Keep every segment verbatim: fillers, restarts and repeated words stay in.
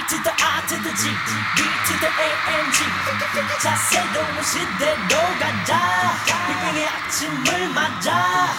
to the I to the G, B to the A and G. 자 새로운 시대로 가자. 빅뱅의 아침을 맞아.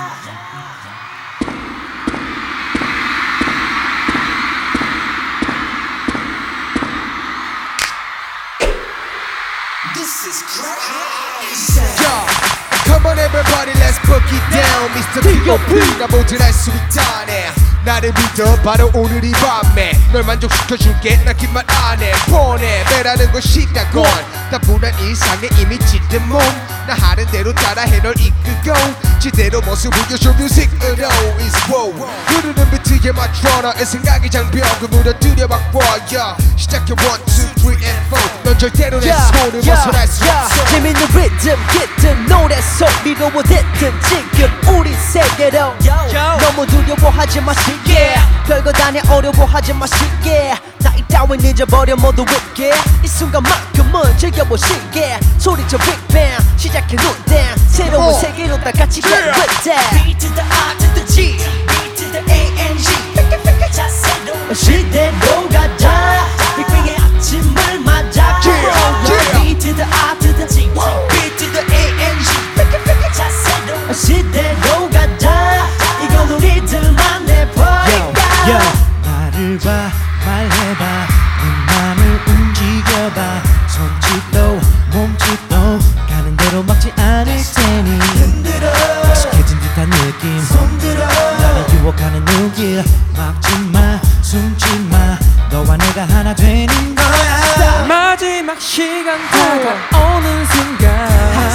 This is crazy. Yo, come on everybody, let's break it down. 미스터 티 오 피 나 뭐든 할 수 있다네. 나를 믿어 바로 오늘 이 밤에 널 만족시켜줄게. 나 긴 말 안 해 보내 매라는 건 시작권. 따분한 일상에 이미 짙은 몸 나 하는 대로 따라해 널 이끌고 지대로 모습 보여줘 뮤직으로 It's wow 흐르는 비트에 맞춰 너의 생각이 장벽을 무너뜨려 바꿔 yeah. 시작해 one two three and four 넌 절대로 내 손을 벗어날 수 없어. 재밌는 리듬 깃든 노래 소리로 어딨든 지금 우리 세계로 너무 두려워하지 마시게 별거 다 내 어려워하지 마시게 나이 따윈 잊어버려 모두 웃게 이 순간만큼은 즐겨보시게 소리쳐 빅뱅 시작해 눈땡 새로운 oh. 세계로 다 같이 get yeah. with that B to the I to the G, B to the A and G. 자 새로운 시대로 가자. 빅뱅의 아침을 맞아. yeah. yeah. B to the I to the G, B to the A and G. 자 새로운 시대로 가자. 이건 우리들만의 포인트. 나를 봐 말해봐 네 맘을 움직여봐 손짓도 몸짓도 가는 대로 막지 않을 테니 흔들어 익숙해진 듯한 느낌 손들어 나를 유혹하는 눈길 막지마 숨지마 너와 내가 하나 되는 거야 마지막 시간 다가오는 순간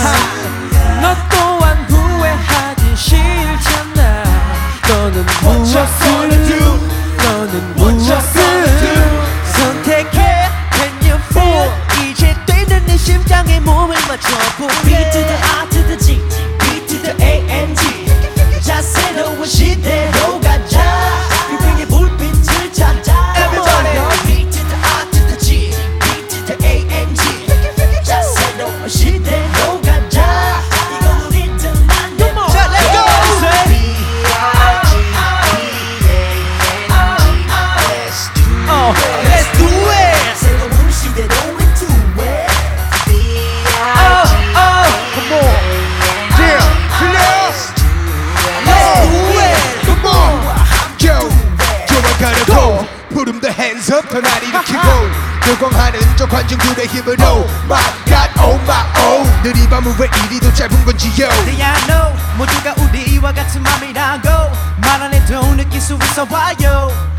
너 또한 후회하기 싫잖아 너는 무엇을 너는 무엇을 선택해 Can you feel 이제 뛰는 내 심장에 몸을 맞춰보게 B to the I to the G, B to the A and G. 자 새로운 시대로 가자. 빅뱅의 불빛을 찾아. Everybody. B to the I to the G, B to the A and G. 자 새로운 시대로 가자. 이건 우리들만의 포인트. Oh, let's do it 새로운 시대로 into it. Oh, oh, come on Yeah, let's do it. Come on, yo, 좋아가는 고 부름 the hands up 더 날 일으키고 요광하는 저 관중들의 힘으로 My God, oh my oh 늘 이 밤은 왜 이리도 짧은 건지요. Yeah, I know 모두가 우리와 같은 맘이라고 말 안 해도 느낄 수 있어 봐요